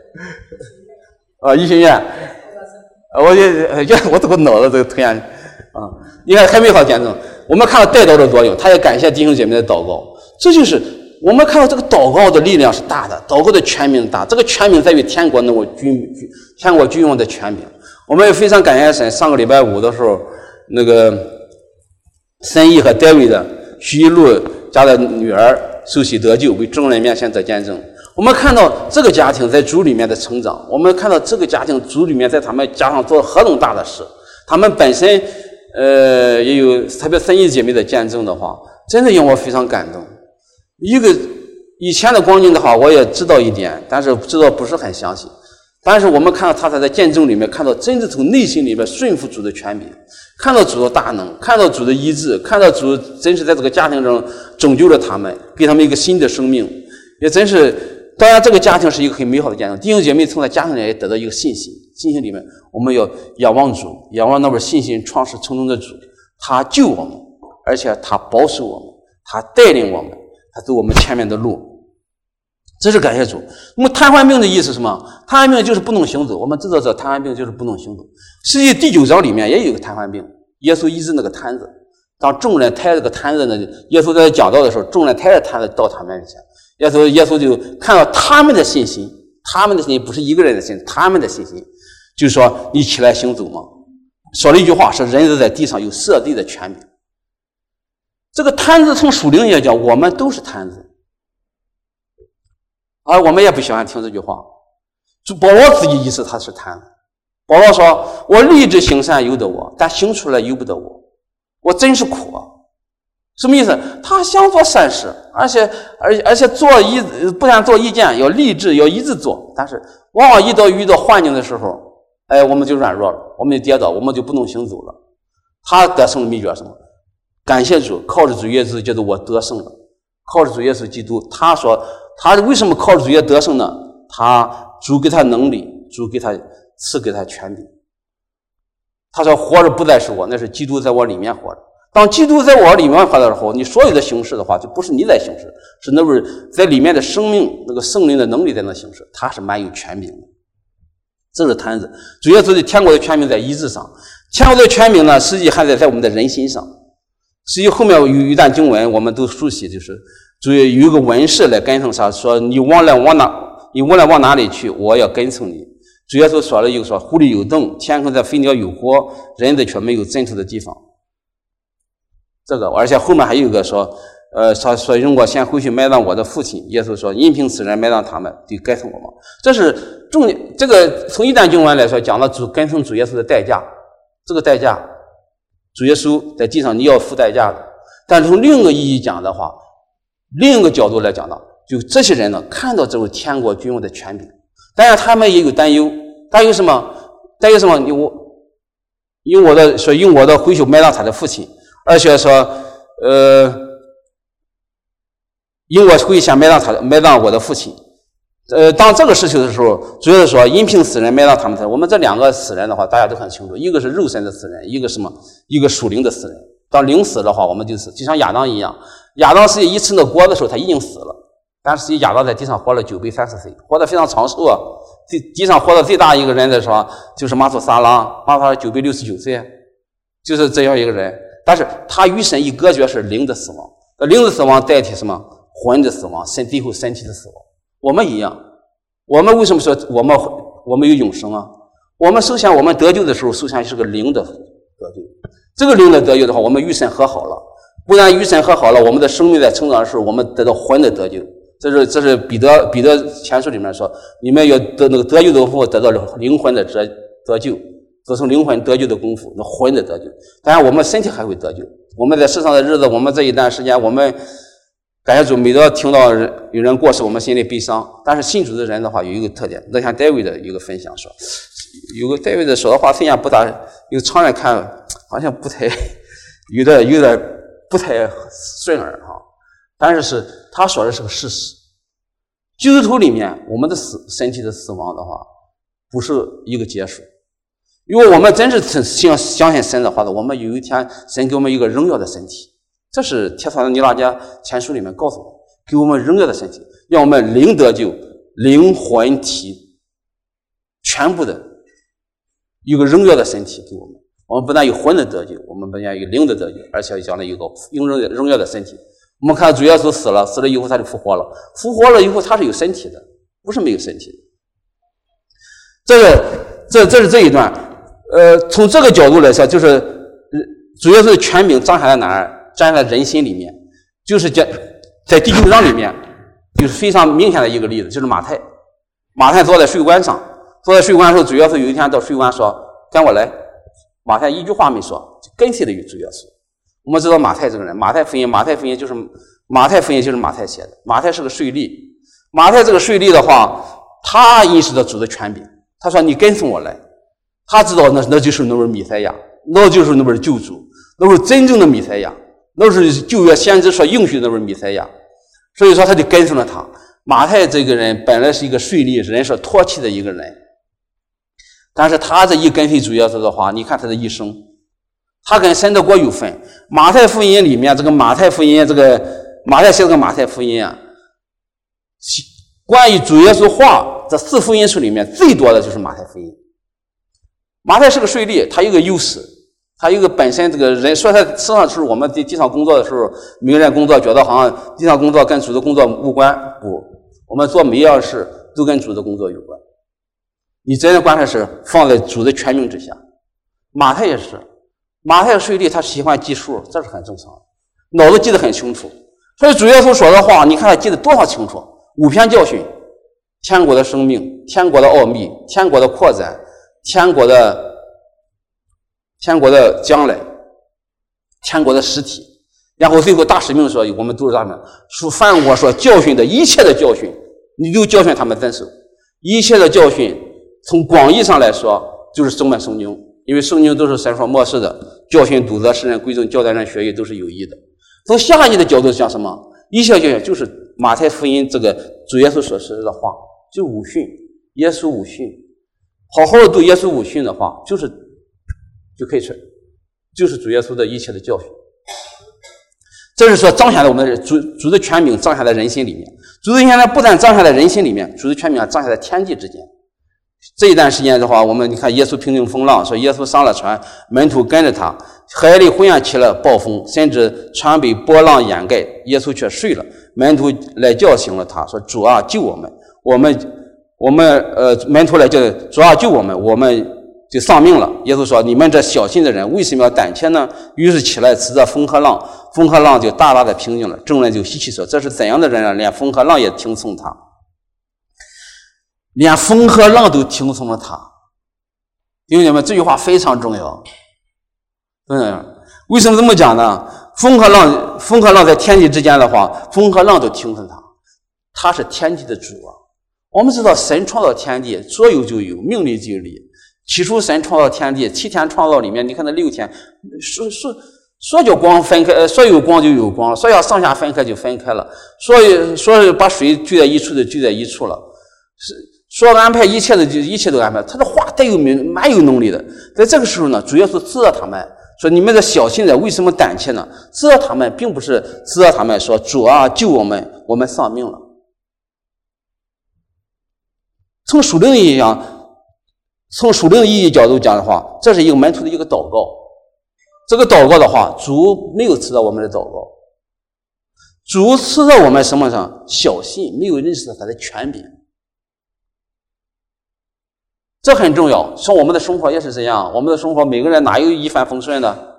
医学院。我这个脑子这个突然你看很美好见证。 我们看到带祷的作用，他也感谢弟兄姐妹的祷告。这就是我们看到这个祷告的力量是大的，祷告的权柄大。这个权柄在于天国君王的权柄。我们也非常感谢神。上个礼拜五的时候，那个申义和戴维的徐一路家的女儿受洗得救，为众人面前得见证。我们看到这个家庭在主里面的成长，我们看到这个家庭主里面在他们家上做了何等大的事。他们本身也有特别申义姐妹的见证的话，真的让我非常感动。一个以前的光景的话，我也知道一点，但是知道不是很详细。但是我们看到他在见证里面，看到真的从内心里面顺服主的权柄，看到主的大能，看到主的医治，看到主真是在这个家庭中拯救了他们，给他们一个新的生命，也真是。当然，这个家庭是一个很美好的家庭，弟兄姐妹从在家庭里也得到一个信心。信心里面，我们要仰望主，仰望那位信心创始成终的主，他救我们，而且他保守我们，他带领我们，他走我们前面的路。这是感谢主。那么瘫痪病的意思是什么？瘫痪病就是不能行走。我们知道这瘫痪病就是不能行走。实际第9章里面也有个瘫痪病，耶稣医治那个瘫子。当众人抬着个瘫子呢，耶稣在讲道的时候，众人抬着瘫子到他面前。耶稣就看到他们的信心，不是一个人的信心，他们的信心，就是说你起来行走嘛。说了一句话，是人子在地上有设立的权柄。这个瘫子从属灵也讲，我们都是瘫子，而我们也不喜欢听这句话。保罗自己意思他是瘫子。保罗说：“我立志行善由得我，但行出来由不得我，我真是苦啊。”什么意思？他想做善事，而且不但做一件，要立志，要一直做。但是往往遇到环境的时候，我们就软弱了，我们就跌倒，我们就不能行走了。他得胜的秘诀是什么？感谢主，靠着主耶稣基督我得胜了。靠着主耶稣基督，他说他为什么靠着主耶稣得胜呢？主给他能力，主赐给他权柄。他说活着不再是我，那是基督在我里面活着。当基督在我里面活的时候，你所有的行事的话，就不是你在行事，是那位在里面的生命，那个圣灵的能力在那行事，他是蛮有权柄的。这是坛子。主耶稣的天国的权柄在医治上，天国的权柄呢，实际还在我们的人心上。实际后面有一段经文我们都熟悉，就是主有一个文士来跟从他，说你无论往哪里去，我要跟从你。主耶稣说了一个说，湖里有洞，天空在飞鸟有火，人子却没有枕头的地方。这个，而且后面还有一个说，说容我先回去埋葬我的父亲。耶稣说，因凭此人埋葬他们，就跟从我们。这是重点。这个从一段经文来说，讲了跟从主耶稣的代价。这个代价，主耶稣在地上你要付代价的。但是从另一个意义讲的话，另一个角度来讲呢，就这些人呢，看到这位天国君王的权柄，当然他们也有担忧。担忧什么？用我的回去埋葬他的父亲。而且说，因我会先埋葬我的父亲。当这个事情的时候，主要是说因凭死人埋葬他们。我们这两个死人的话，大家都很清楚，一个是肉身的死人，一个什么？一个属灵的死人。当灵死的话，我们就像亚当一样，亚当是一吃那果的时候他已经死了，但是亚当在地上活了930岁，活得非常长寿啊。地上活得最大一个人的时候，就是马土撒拉969岁，就是这样一个人。但是他与神一隔绝，是灵的死亡。灵的死亡代替什么？魂的死亡，最后身体的死亡。我们一样，我们为什么说我们有永生啊？我们首先我们得救的时候，首先是个灵的得救。这个灵的得救的话，我们与神和好了。不但与神和好了，我们的生命在成长的时候，我们得到魂的得救。这是彼得前书里面说，你们要得那个得救的功夫，得到灵魂的得救。这从灵魂得救的功夫，那魂的得救。当然我们身体还会得救。我们在世上的日子，我们这一段时间，我们感谢主，每当听到有人过世，我们心里悲伤。但是信主的人的话，有一个特点，那像戴维的一个分享说，有个戴维的说的话分享不大，有常人看好像不太有点不太顺耳哈。但是他说的是个事实。基督徒里面，我们的身体的死亡的话，不是一个结束。如果我们真是相信神的话，我们有一天神给我们一个荣耀的身体。这是帖撒罗尼迦前书里面告诉我们，给我们荣耀的身体，让我们灵得救，灵魂体全部的一个荣耀的身体给我们。 我们不但有魂的得救，我们不但有灵的得救，而且将来有个荣耀的身体。我们看主耶稣死了以后他就复活了，复活了以后他是有身体的，不是没有身体的。这是这一段。从这个角度来说，就是主耶稣的权柄彰显在哪儿？彰显在人心里面，就是在第9章里面，就是非常明显的一个例子，就是马太。马太坐在税关上，坐在税关的时候，主耶稣有一天到税关说：“跟我来。”马太一句话没说，就跟随了主耶稣。我们知道马太这个人，马太福音就是马太写的。马太是个税吏，马太这个税吏的话，他意识到主的权柄，他说：“你跟从我来。”他知道那就是那位弥赛亚，那就是那位救主，那是真正的弥赛亚，那是旧约先知所应许的那位弥赛亚。所以说他就跟从了他。马太这个人本来是一个税吏，人所唾弃的一个人，但是他这一跟随主耶稣的话，你看他的一生，他跟神的国有份。马太福音里面，马太写这个马太福音啊，关于主耶稣话这4福音书里面最多的就是马太福音。马太是个税吏，他有个优势，他有个本身这个人说他实际上是我们地上工作的时候，每个人工作觉得好像地上工作跟主的工作无关，不，我们做每一样事都跟主的工作有关。你真的关键是放在主的权柄之下。马太也是，马太税吏他喜欢记数，这是很正常的，脑子记得很清楚。所以主耶稣说的话，你看他记得多少清楚，5篇教训，天国的生命，天国的奥秘，天国的扩展，天国的将来，天国的实体，然后最后大使命说，我们都是他们凡我所教训的一切的教训，你就教训他们遵守。一切的教训从广义上来说就是整本圣经，因为圣经都是神所默示的，教训督责世人归正教导人学义都是有益的。从下义的角度讲什么？一切教训就是马太福音这个主耶稣所说的话，就五训，耶稣五训，好好的读耶稣五训的话，就可以说就是主耶稣的一切的教训。这是说彰显了我们的主的权柄彰显在人心里面。主的权柄不但彰显在人心里面，主的权柄还彰显在天地之间。这一段时间的话，我们你看耶稣平静风浪，说耶稣上了船，门徒跟着他，海里忽然起了暴风，甚至船被波浪掩盖，耶稣却睡了。门徒来叫醒了他，说主啊救我们，门徒来叫主啊救我们，我们就丧命了。耶稣说，你们这小心的人为什么要胆怯呢？于是起来斥责风和浪，风和浪就大大的平静了。众人就稀奇说，这是怎样的人啊，连风和浪也听从他。连风和浪都听从了他。弟兄姐妹，这句话非常重要。为什么这么讲呢？风和浪在天地之间的话，风和浪都听从他，他是天地的主啊。我们知道神创造天地，说有就有，命立就立。起初神创造天地，7天创造里面，你看那6天，说叫光分开，说有光就有光，说要上下分开就分开了，说把水聚在一处就聚在一处了，说安排一切的就一切都安排。他的话带有蛮有能力的。在这个时候呢，主耶稣指责他们说，你们的小心人为什么胆怯呢？指责他们并不是指责他们说主啊救我们，我们丧命了。从属灵的意义角度讲的话，这是一个门徒的一个祷告。这个祷告的话，主没有指责我们的祷告，主指责我们什么上小心，没有认识到他的权柄。这很重要，像我们的生活也是这样。我们的生活，每个人哪有一帆风顺的？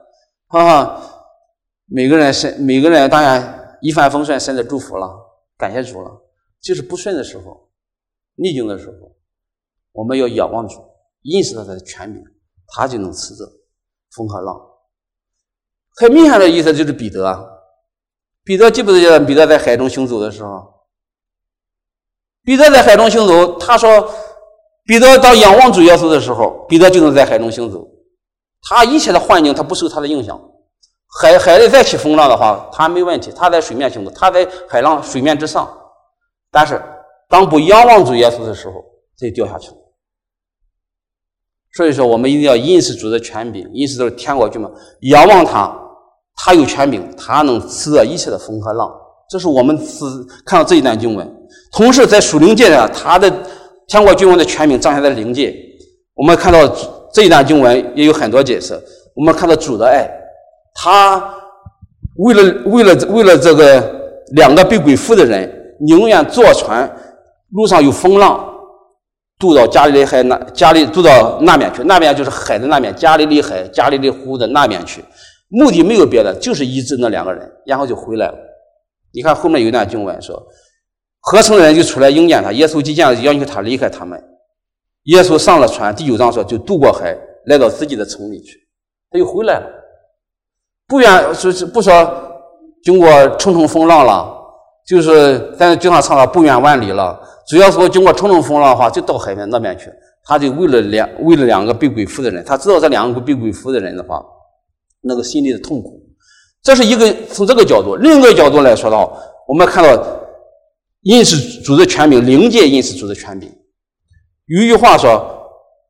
每个人当然一帆风顺，神的祝福了，感谢主了。就是不顺的时候，逆境的时候，我们要仰望主，认识到他的权柄，他就能斥责风和浪。很明显的意思就是彼得记不记得彼得在海中行走的时候？彼得在海中行走，他说彼得当仰望主耶稣的时候，彼得就能在海中行走。他一切的环境他不受他的影响，海里再起风浪的话他没问题，他在水面行走，他在海浪水面之上。但是当不仰望主耶稣的时候，他就掉下去了。所以说我们一定要认识主的权柄，认识到天国君们，仰望他有权柄，他能斥责一切的风和浪。这是我们看到这一段经文。同时在属灵界上，他的天国君王的权柄彰显在灵界。我们看到这一段经文也有很多解释。 我们看到主的爱，他为了这个2个被鬼附的人，宁愿坐船，路上有风浪，渡到渡到那边去，那边就是海的那边，加利利海、加利利湖的那边去，目的没有别的，就是医治那2个人，然后就回来了。你看后面有一段经文说，合成的人就出来迎接他，耶稣既见了，要求他离开他们。耶稣上了船，第9章说就渡过海，来到自己的城里去，他又回来了。不说经过重重风浪了，就是咱经常唱到不远万里了，主要说经过重重风浪的话，就到海面那边去。他就为了2个被鬼附的人，他知道这2个被鬼附的人的话，那个心里的痛苦。这是一个从这个角度，另一个角度来说的话，我们看到认识主的权柄，灵界认识主的权柄。有一句话说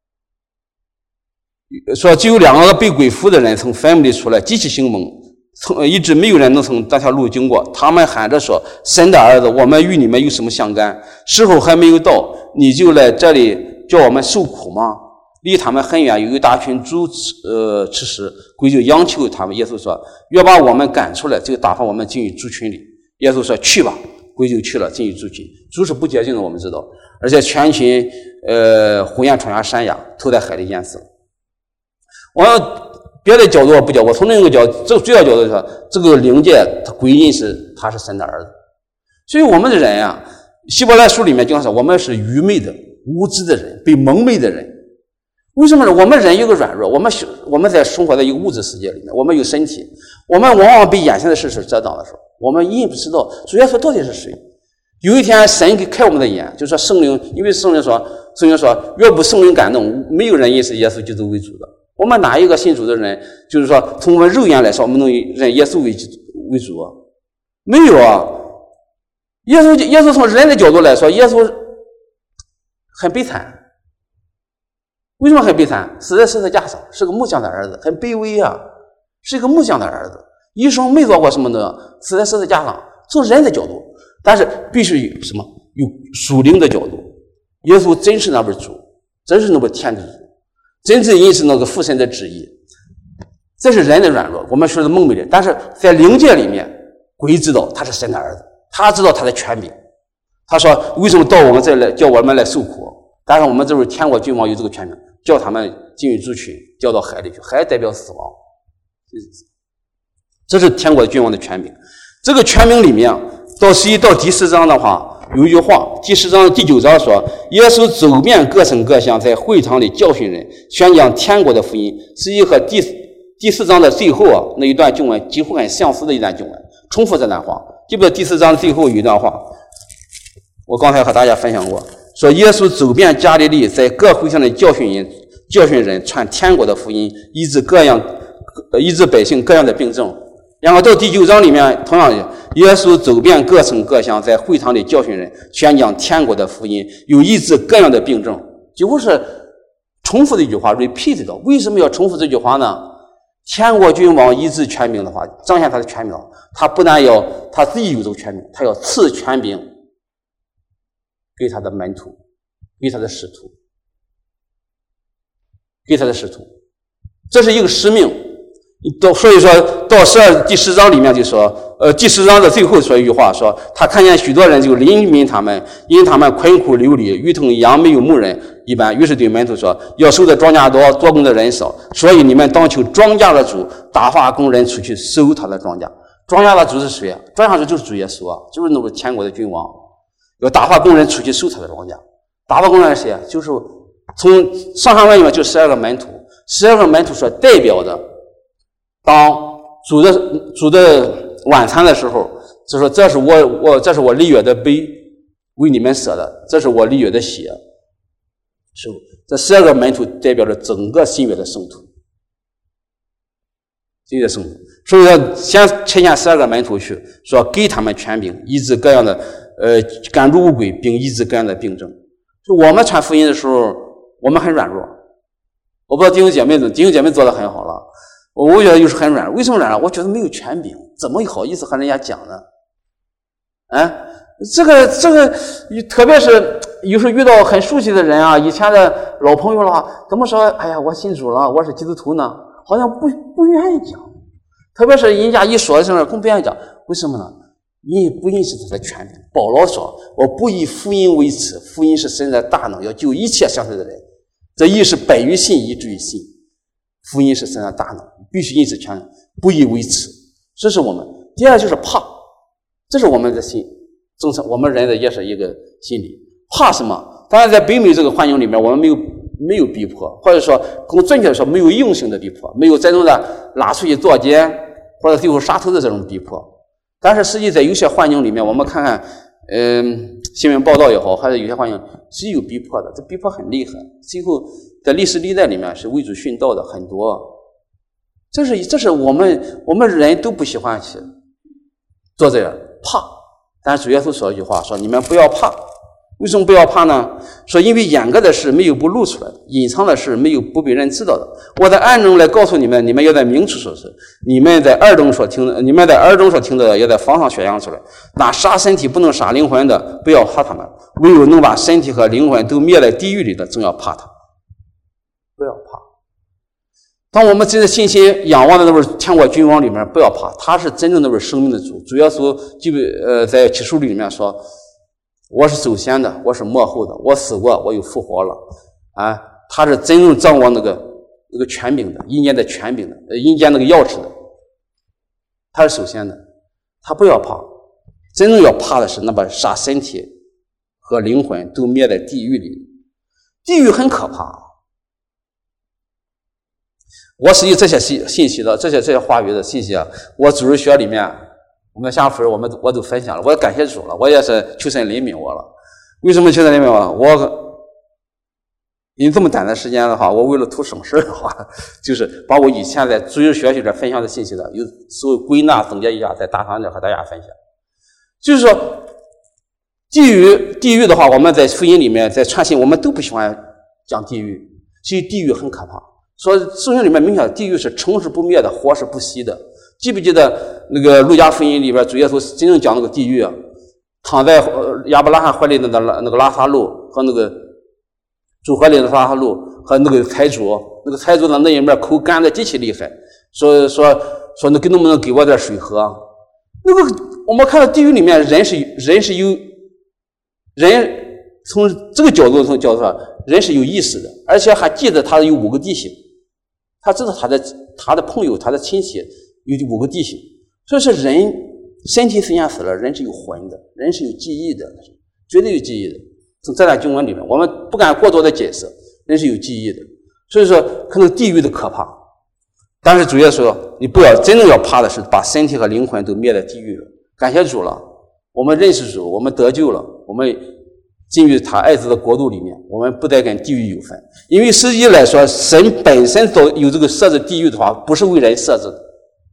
只有2个被鬼附的人从坟墓里出来，极其凶猛，一直没有人能从这条路经过。他们喊着说：“神的儿子，我们与你们有什么相干？时候还没有到，你就来这里叫我们受苦吗？”离他们很远，有一大群猪吃食，鬼就央求他们。耶稣说：“要把我们赶出来，就打发我们进入猪群里。”耶稣说：“去吧。”鬼就去了，进入猪群。猪是不洁净的，我们知道，而且全群胡言传下山崖，投在海里淹死了。别的角度不讲，我从另一个角度，这个最要角度说，这个灵界他鬼认识他是神的儿子。所以我们的人啊，希伯来书里面经常说我们是愚昧的、无知的人，被蒙昧的人。为什么呢？我们人有个软弱，我们在生活在一个物质世界里面，我们有身体，我们往往被眼前的事遮挡的时候，我们因不知道主耶稣到底是谁。有一天神给开我们的眼，就说圣灵，因为圣经说若不圣灵感动，没有人认识耶稣基督为主的。我们哪一个信主的人，就是说从我们肉眼来说，我们能认耶稣为主啊？没有啊！耶稣从人的角度来说，耶稣很悲惨。为什么很悲惨？死在十字架上，是个木匠的儿子，很卑微啊，是一个木匠的儿子，一生没做过什么的，死在十字架上。从人的角度，但是必须有什么？有属灵的角度。耶稣真是那位主，真是那位天主，真正认识那个父神的旨意。这是人的软弱，我们说的蒙昧人。但是在灵界里面，鬼知道他是神的儿子，他知道他的权柄。他说：“为什么到我们这来，叫我们来受苦？”但是我们这位天国君王有这个权柄，叫他们进入猪群，掉到海里去。海代表死亡，这是天国君王的权柄。这个权柄里面，到第4章的话，有一句话，第10章第9章说，耶稣走遍各省各乡，在会堂里教训人，宣讲天国的福音。实际和第4章的最后啊那一段经文几乎很相似的一段经文，重复这段话。记不得第4章最后有一段话，我刚才和大家分享过，说耶稣走遍加利利，在各会堂里教训人，传天国的福音，医治百姓各样的病症。然后到第9章里面，同样耶稣走遍各省各乡，在会堂里教训人，宣讲天国的福音，有医治各样的病症。几乎是重复的一句话 repeat 的。为什么要重复这句话呢？天国君王医治权柄的话，彰显他的权柄，他不但要他自己有这个权柄，他要赐权柄给他的门徒，给他的使徒，这是一个使命。所以说到第10章里面就说，第10章的最后说一句话，说他看见许多人就怜悯他们，因他们困苦流离，如同羊没有牧人一般。于是对门徒说，要收的庄稼多，做工的人少，所以你们当求庄稼的主打发工人出去收他的庄稼。庄稼的主是谁啊？庄稼主就是主耶稣啊，就是那个天国的君王，要打发工人出去收他的庄稼。打发工人是谁啊？就是从上下文里面就12个门徒，12个门徒所代表的，当主的晚餐的时候，就说这是我立约的杯，为你们舍的，这是我立约的血。是这12个门徒代表着整个新约的圣徒，所以说先差遣12个门徒去，说给他们权柄，医治各样的赶逐污鬼，并医治各样的病症。就我们传福音的时候，我们很软弱。我不知道弟兄姐妹做得很好了。我觉得又是很软，为什么软弱？我觉得没有权柄，怎么好意思和人家讲呢？这个，特别是有时候遇到很熟悉的人啊，以前的老朋友了，怎么说？哎呀，我信主了，我是基督徒呢， 好像不愿意讲，特别是人家一说的时候更不愿意讲，为什么呢？因为不认识他的权柄。保罗说：“我不以福音为耻，福音是神的大能，要救一切相信的人。这义是本于信，以至于信。福音是神的大能，必须认识权柄，不以为耻。”这是我们。第二就是怕，这是我们的心，正常我们人的也是一个心理。怕什么？当然，在北美这个环境里面，我们没有逼迫，或者说更准确的说，没有硬性的逼迫，没有这种的拉出去坐监或者最后杀头的这种逼迫。但是实际在有些环境里面，我们看看，新闻报道也好，还是有些环境是有逼迫的，这逼迫很厉害。最后在历史历代里面是为主殉道的很多，这是我们人都不喜欢去做这个怕。但是主耶稣说一句话，说你们不要怕。为什么不要怕呢？说因为掩盖的事没有不露出来的，隐藏的事没有不被人知道的。我在暗中来告诉你们，你们要在明处说事；你们在耳中所听到的，要在房上宣扬出来。那杀身体不能杀灵魂的，不要怕他们；唯有能把身体和灵魂都灭在地狱里的，总要怕他。不要怕。当我们真的信心仰望的那位天国君王里面，不要怕，他是真正那位生命的主。主耶稣在启示录里面说，我是首先的，我是末后的，我死过，我又复活了啊！他是真正掌握那个权柄的，阴间的权柄的，阴间那个钥匙的，他是首先的。他不要怕，真正要怕的是那把杀身体和灵魂都灭在地狱里。地狱很可怕。我实际这些信息的这些话语的信息啊，我主日学里面。我们下分我都分享了，我也感谢主了，我也是求神怜悯我了。为什么求神怜悯我？我因这么短的时间的话，我为了图省事的话，就是把我以前在主日学里分享的信息的，有时候归纳总结一下，在大堂里和大家分享。就是说，地狱的话，我们在福音里面在传信，我们都不喜欢讲地狱，其实地狱很可怕。说圣经里面明显地狱是成是不灭的，活是不息的。记不记得那个路加福音里边主耶稣真正讲那个地狱，躺在亚伯拉罕怀里的那个拉撒路和那个主怀里的拉撒路和那个财主的那一面口干的极其厉害，说那能不能给我点水喝？那个我们看到地狱里面人从这个角度上人是有意识的，而且还记得他有5个弟兄，他知道他的朋友他的亲戚有5个弟兄，所以说人身体虽然死了，人是有魂的，人是有记忆的，绝对有记忆的。从这段经文里面，我们不敢过多的解释，人是有记忆的。所以说，可能地狱的可怕，但是主耶稣说，你不要真正要怕的是把身体和灵魂都灭在地狱了。感谢主了，我们认识主，我们得救了，我们进入他爱子的国度里面，我们不再跟地狱有分。因为实际来说，神本身有这个设置地狱的话，不是为人设置的，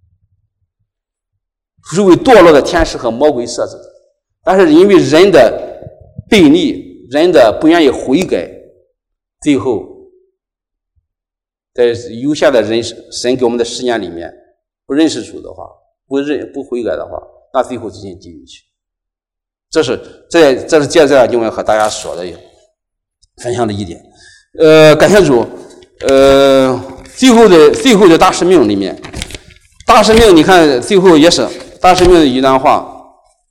是为堕落的天使和魔鬼设置的。但是因为人的悖逆，人的不愿意悔改，最后在有限的神给我们的时间里面，不认识主的话，不悔改的话，那最后就进地狱去。这是借这段经文和大家说的分享的一点。感谢主。最后的大使命里面，大使命你看最后也是大使命的一段话，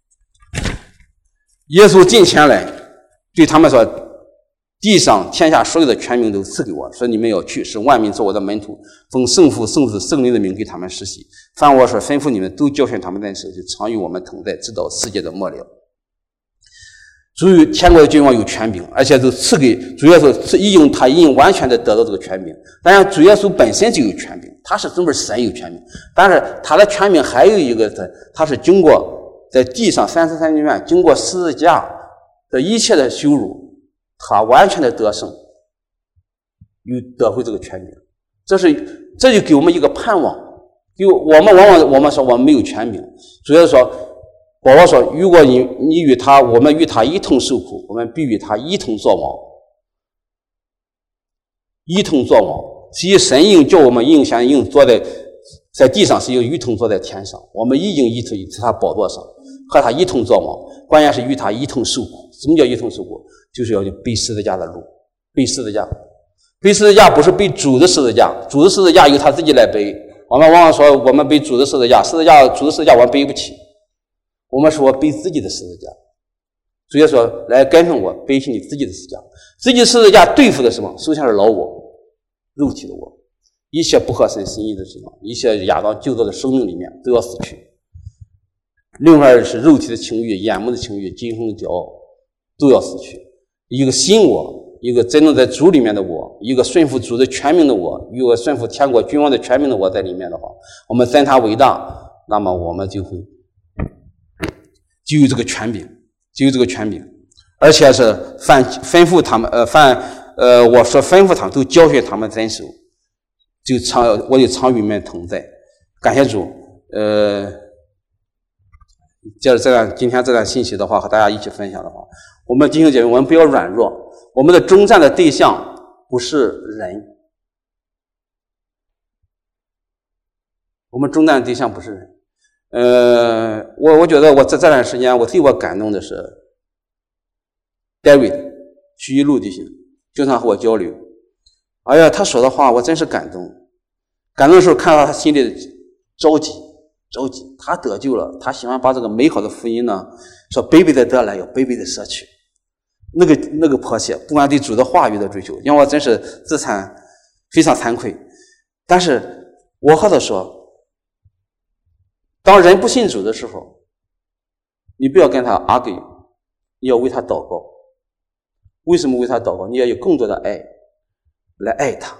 耶稣近前来对他们说，地上天下所有的权柄都赐给我，说你们要去，使万民做我的门徒，奉圣父圣子圣灵的名给他们施洗，凡我所吩咐你们都教训他们的时候，就常与我们同在，直到世界的末了。所以天国的君王有权柄，而且都赐给主耶稣，已经完全的得到这个权柄。当然主耶稣本身就有权柄，他是专门神有权柄，但是他的权柄还有一个，他是经过在地上33年院经过十字架的一切的羞辱，他完全的得胜，又得回这个权柄。这就给我们一个盼望。我们说我们没有权柄，主要说保罗说，如果我们与他一同受苦，我们必与他一同作王。一同作王，其实神应叫我们坐在地上，是一同坐在天上。我们已经一同在他宝座上，和他一同作王。关键是与他一同受苦。什么叫一同受苦？就是要背十字架的路，背十字架。 背十字架不是背主的十字架，主的十字架由他自己来背。我们往往说我们背主的十字架，主的十字架我们背不起，我们说背自己的十字架。主耶稣说来跟从我，背起你自己的十字架。自己的十字架对付的什么？首先是老我，肉体的我，一切不合神心意的地方，一切亚当旧造的生命里面都要死去。另外是肉体的情欲、眼目的情欲、今生的骄傲都要死去。一个新我，一个真正在主里面的我，一个顺服主的全名的我，一个顺服天国君王的全名的我在里面的话，我们赞他为大，那么我们就有这个权柄，而且是吩咐他们我说吩咐他们都教训他们遵守，我就常与你们同在。感谢主。接着今天这段信息的话，和大家一起分享的话，我们弟兄姐妹，我们不要软弱。我们的征战的对象不是人，我们征战的对象不是人。我觉得我这段时间最我感动的是 David 徐一路弟兄经常和我交流，哎呀，他说的话我真是感动。感动的时候看到他心里的着急，他得救了，他喜欢把这个美好的福音呢，说卑微的得来，要卑微的舍去。那个迫切，不管对主的话语的追求，让我真是自惭，非常惭愧。但是我和他说，当人不信主的时候，你不要跟他 argue， 你要为他祷告。为什么为他祷告？你要有更多的爱来爱他，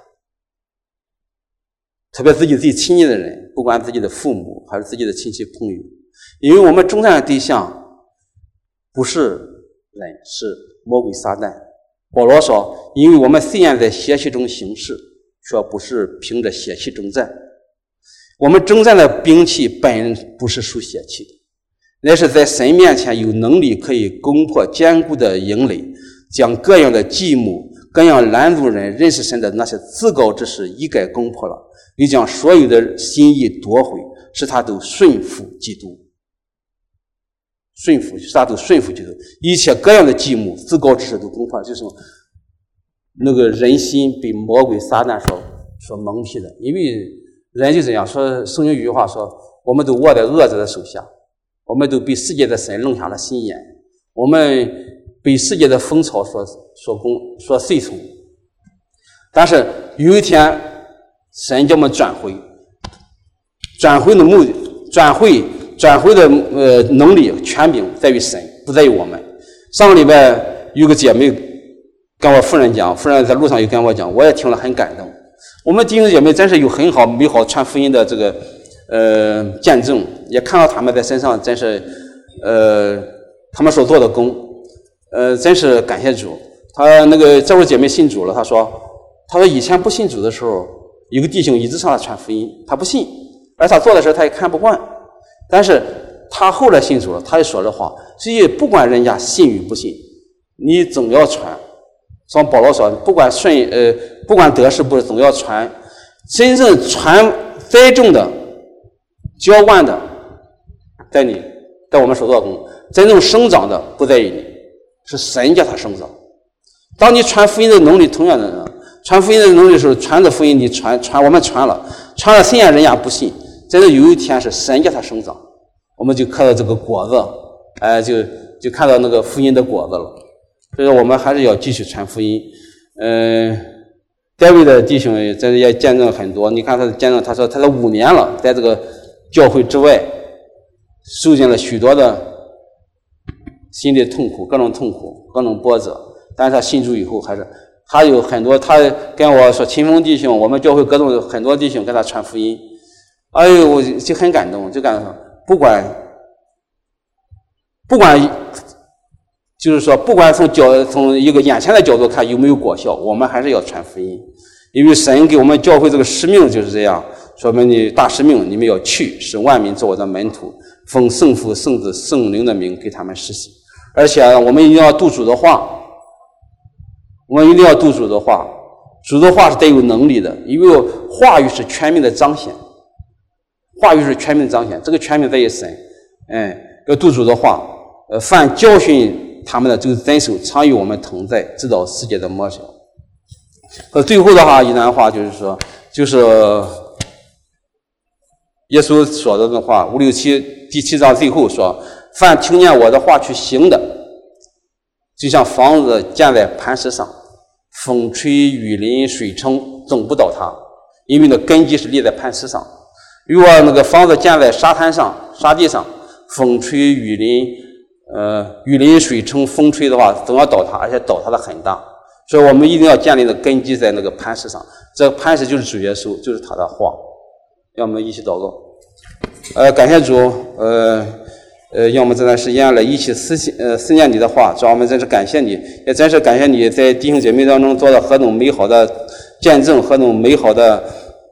特别自己亲近的人，不管自己的父母还是自己的亲戚朋友，因为我们征战的对象不是人，是魔鬼撒旦。保罗说，因为我们虽然在血气中行事，却不是凭着血气征战。我们征战的兵器本不是属血气的，乃是在神面前有能力可以攻破坚固的营垒，将各样的计谋、各样拦阻人认识神的那些自高之事一概攻破了，又将所有的心意夺回，使他都顺服基督。使他都顺服基督，一切各样的计谋、自高之事都攻破了，就是那个人心被魔鬼撒旦所蒙蔽的。因为人就这样说，圣经有句话说，我们都握在恶者的手下，我们都被世界的神弄瞎了心眼，我们被世界的风潮所随从。但是有一天神叫我们转回的目的，转回的能力权柄在于神，不在于我们。上个礼拜有个姐妹跟我夫人讲，夫人在路上又跟我讲，我也听了很感动。我们弟兄姐妹真是有很好美好传福音的这个见证，也看到他们在身上真是他们所做的功，真是感谢主。他那个这位姐妹信主了，她说以前不信主的时候，有个弟兄一直向他传福音，他不信，而他做的事他也看不惯。但是他后来信主了，他就说这话，所以不管人家信与不信，你总要传。像保罗说，不管得失不是，总要传。真正传栽种的、浇灌的，在我们手做工；真正生长的不在于你，是神叫他生长。当你传福音的能力，同样的呢，传福音的能力的时候，传的福音你传，我们传了，虽然人家不信。真的有一天是神叫它生长，我们就看到这个果子，就看到那个福音的果子了。所以我们还是要继续传福音。David 的弟兄真的也见证很多。你看他的见证，他说他5年了，在这个教会之外，受尽了许多的心理痛苦，各种痛苦，各种波折。但是他信主以后，还是他有很多，他跟我说，秦风弟兄，我们教会各种很多弟兄跟他传福音。哎呦，我就很感动，就感动。不管，就是说，不管从一个眼前的角度看有没有果效，我们还是要传福音，因为神给我们教会这个使命就是这样，说明你大使命，你们要去，使万民做我的门徒，奉圣父、圣子、圣灵的名给他们施洗。而且我们一定要读主的话，主的话是带有能力的，因为话语是全名的彰显。这个全名在于神。要读主的话，凡教训他们的，就是遵守，常与我们同在，直到世界的末了。 最后的话一段话就是说，就是耶稣说的那话，567第7章最后说：“凡听见我的话去行的，就像房子建在磐石上，风吹雨淋水冲，总不倒塌，因为那根基是立在磐石上。如果那个房子建在沙滩上、沙地上，风吹雨淋水冲，风吹的话总要倒塌，而且倒塌的很大。所以我们一定要建立的根基在那个磐石上，这个磐石就是主耶稣，就是他的话。让我们一起祷告。感谢主，让我们这段时间来一起思念你的话，主，我们真是感谢你，也真是感谢你在弟兄姐妹当中做了何等美好的见证，何等美好的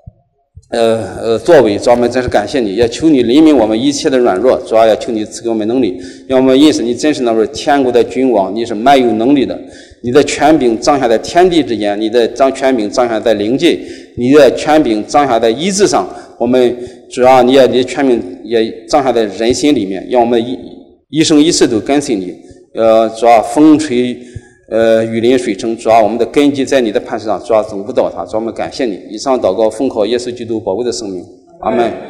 作为，主，我们真是感谢你，也求你怜悯我们一切的软弱，主要也求你赐给我们能力，让我们认识你真是那位天国的君王，你是蛮有能力的，你的权柄彰显在天地之间，你的权柄彰显在灵界，你的权柄彰显在医治上，我们主要你的权柄也彰显在人心里面，让我们一生一世都跟随你。主要风吹雨淋水冲，主要我们的根基在你的磐石上，主要总不倒塌，主要我们感谢你。以上祷告奉靠耶稣基督宝贵的圣名，阿们。